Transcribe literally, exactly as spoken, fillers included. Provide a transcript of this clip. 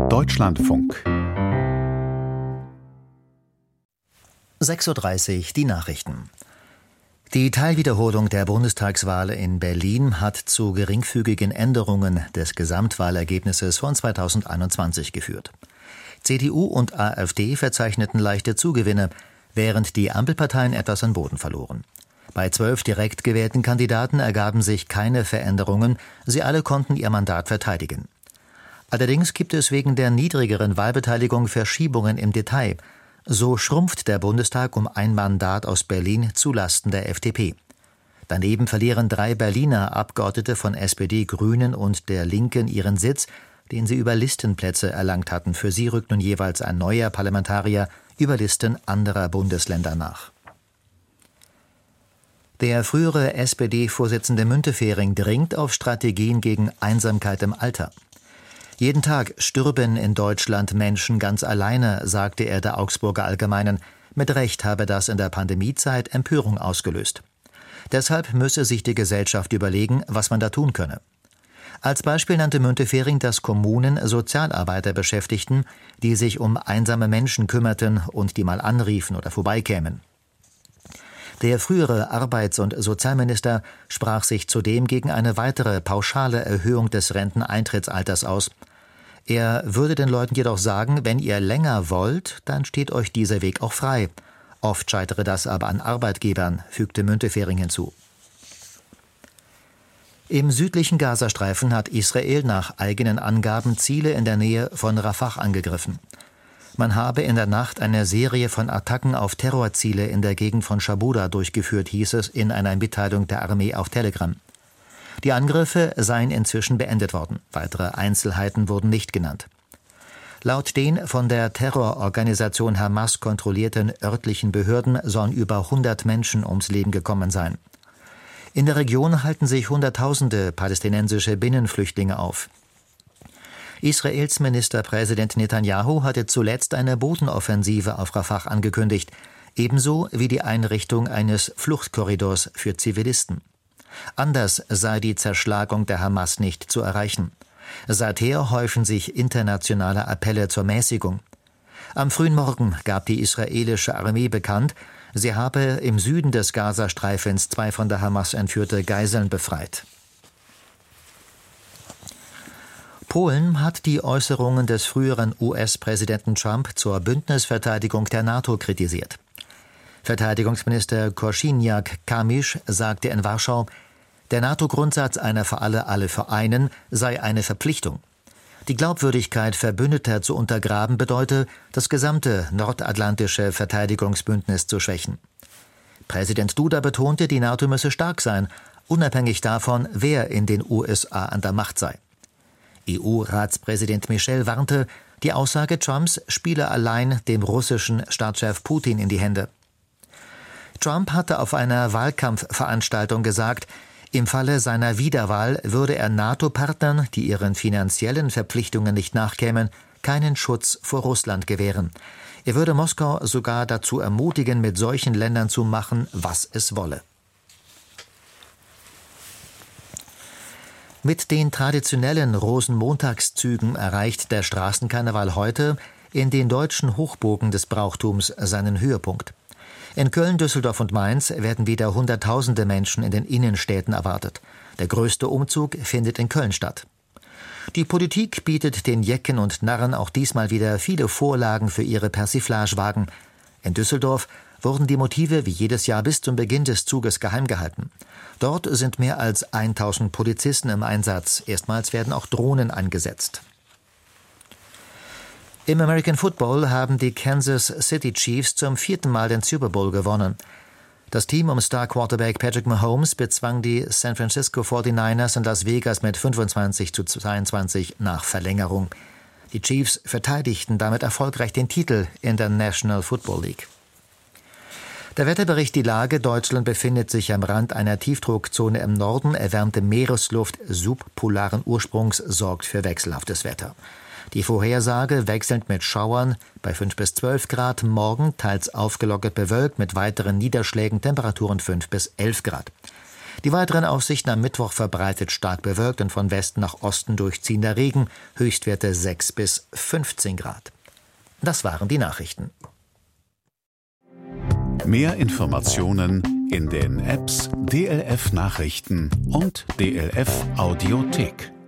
Deutschlandfunk. sechs Uhr dreißig, die Nachrichten. Die Teilwiederholung der Bundestagswahl in Berlin hat zu geringfügigen Änderungen des Gesamtwahlergebnisses von zweitausendeinundzwanzig geführt. C D U und AfD verzeichneten leichte Zugewinne, während die Ampelparteien etwas an Boden verloren. Bei zwölf direkt gewählten Kandidaten ergaben sich keine Veränderungen, sie alle konnten ihr Mandat verteidigen. Allerdings gibt es wegen der niedrigeren Wahlbeteiligung Verschiebungen im Detail. So schrumpft der Bundestag um ein Mandat aus Berlin zulasten der F D P. Daneben verlieren drei Berliner Abgeordnete von S P D, Grünen und der Linken ihren Sitz, den sie über Listenplätze erlangt hatten. Für sie rückt nun jeweils ein neuer Parlamentarier über Listen anderer Bundesländer nach. Der frühere S P D-Vorsitzende Müntefering dringt auf Strategien gegen Einsamkeit im Alter. Jeden Tag stürben in Deutschland Menschen ganz alleine, sagte er der Augsburger Allgemeinen. Mit Recht habe das in der Pandemiezeit Empörung ausgelöst. Deshalb müsse sich die Gesellschaft überlegen, was man da tun könne. Als Beispiel nannte Müntefering, dass Kommunen Sozialarbeiter beschäftigten, die sich um einsame Menschen kümmerten und die mal anriefen oder vorbeikämen. Der frühere Arbeits- und Sozialminister sprach sich zudem gegen eine weitere pauschale Erhöhung des Renteneintrittsalters aus. Er würde den Leuten jedoch sagen, wenn ihr länger wollt, dann steht euch dieser Weg auch frei. Oft scheitere das aber an Arbeitgebern, fügte Müntefering hinzu. Im südlichen Gazastreifen hat Israel nach eigenen Angaben Ziele in der Nähe von Rafah angegriffen. Man habe in der Nacht eine Serie von Attacken auf Terrorziele in der Gegend von Shabouda durchgeführt, hieß es in einer Mitteilung der Armee auf Telegram. Die Angriffe seien inzwischen beendet worden. Weitere Einzelheiten wurden nicht genannt. Laut den von der Terrororganisation Hamas kontrollierten örtlichen Behörden sollen über hundert Menschen ums Leben gekommen sein. In der Region halten sich Hunderttausende palästinensische Binnenflüchtlinge auf. Israels Ministerpräsident Netanyahu hatte zuletzt eine Bodenoffensive auf Rafah angekündigt, ebenso wie die Einrichtung eines Fluchtkorridors für Zivilisten. Anders sei die Zerschlagung der Hamas nicht zu erreichen. Seither häufen sich internationale Appelle zur Mäßigung. Am frühen Morgen gab die israelische Armee bekannt, sie habe im Süden des Gazastreifens zwei von der Hamas entführte Geiseln befreit. Polen hat die Äußerungen des früheren U S-Präsidenten Trump zur Bündnisverteidigung der NATO kritisiert. Verteidigungsminister Kosiniak-Kamysz sagte in Warschau, der NATO-Grundsatz einer für alle, alle für einen sei eine Verpflichtung. Die Glaubwürdigkeit Verbündeter zu untergraben bedeute, das gesamte nordatlantische Verteidigungsbündnis zu schwächen. Präsident Duda betonte, die NATO müsse stark sein, unabhängig davon, wer in den U S A an der Macht sei. E U-Ratspräsident Michel warnte, die Aussage Trumps spiele allein dem russischen Staatschef Putin in die Hände. Trump hatte auf einer Wahlkampfveranstaltung gesagt, im Falle seiner Wiederwahl würde er NATO-Partnern, die ihren finanziellen Verpflichtungen nicht nachkämen, keinen Schutz vor Russland gewähren. Er würde Moskau sogar dazu ermutigen, mit solchen Ländern zu machen, was es wolle. Mit den traditionellen Rosenmontagszügen erreicht der Straßenkarneval heute in den deutschen Hochburgen des Brauchtums seinen Höhepunkt. In Köln, Düsseldorf und Mainz werden wieder Hunderttausende Menschen in den Innenstädten erwartet. Der größte Umzug findet in Köln statt. Die Politik bietet den Jecken und Narren auch diesmal wieder viele Vorlagen für ihre Persiflagewagen. In Düsseldorf wurden die Motive wie jedes Jahr bis zum Beginn des Zuges geheim gehalten. Dort sind mehr als tausend Polizisten im Einsatz. Erstmals werden auch Drohnen eingesetzt. Im American Football haben die Kansas City Chiefs zum vierten Mal den Super Bowl gewonnen. Das Team um Star-Quarterback Patrick Mahomes bezwang die San Francisco forty-niners in Las Vegas mit fünfundzwanzig zu zweiundzwanzig nach Verlängerung. Die Chiefs verteidigten damit erfolgreich den Titel in der National Football League. Der Wetterbericht: Die Lage: Deutschland befindet sich am Rand einer Tiefdruckzone im Norden. Erwärmte Meeresluft subpolaren Ursprungs sorgt für wechselhaftes Wetter. Die Vorhersage wechselnd mit Schauern bei fünf bis zwölf Grad, morgen teils aufgelockert bewölkt mit weiteren Niederschlägen, Temperaturen fünf bis elf Grad. Die weiteren Aussichten am Mittwoch verbreitet stark bewölkt und von Westen nach Osten durchziehender Regen, Höchstwerte sechs bis fünfzehn Grad. Das waren die Nachrichten. Mehr Informationen in den Apps D L F Nachrichten und D L F Audiothek.